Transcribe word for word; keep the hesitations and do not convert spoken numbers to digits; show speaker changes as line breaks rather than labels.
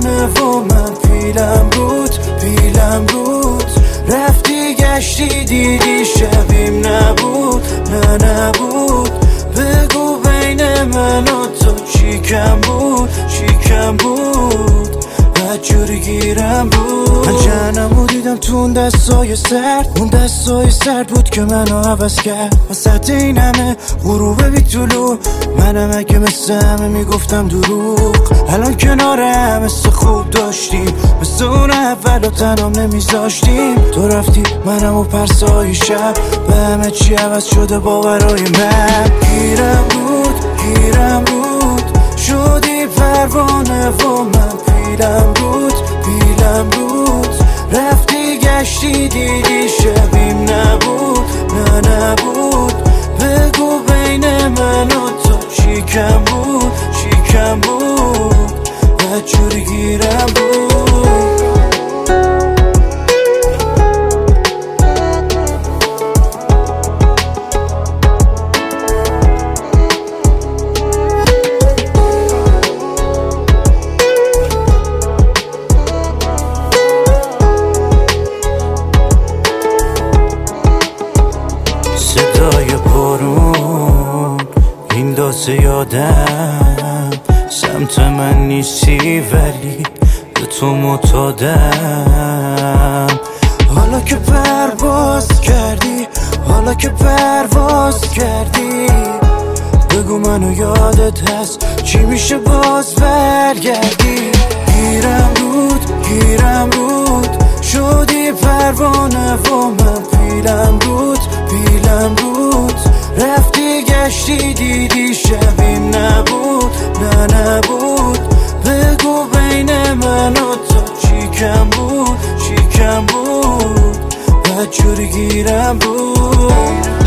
پروانه و من پیلم بود پیلم بود رفتی گشتی دیدی شبیم نبود نه نبود بگو بین من و تو چی کم بود چی کم بود بدجوری گیرم بود من جهنمو دیدم تو اون دستای سرد اون دستای سرد بود که منو عوض کرد وسط این همه غروب بی طلوع منم اگه مثل همه میگفتم دروغ الان کنارم مثل خوب داشتیم مثل اون اول و تنام نمیذاشتیم تو رفتی منم و پرسای شب به همه چی عوض شده باورای من گیرم بود گیرم بود شدی پروانه و من پیلم بود پیلم بود رفتی گشتی دیدی شبیم نبود نه نبود بگو بین من و تو چی کم بود چی کم بود بدجوری گیرم بود صدای بارون این دازه یادم سمت من نیستی ولی به تو معتادم حالا که پرواز کردی حالا که پرواز کردی بگو منو یادت هست چی میشه باز برگردی گیرم بود گیرم بود شدی پروانه و من پیلم بود پیلم بود رفتی گشتی دیدی شبیم نبود نه نبود بگو بین من و تو چی کم بود چی کم بود بدجوری گیرم بود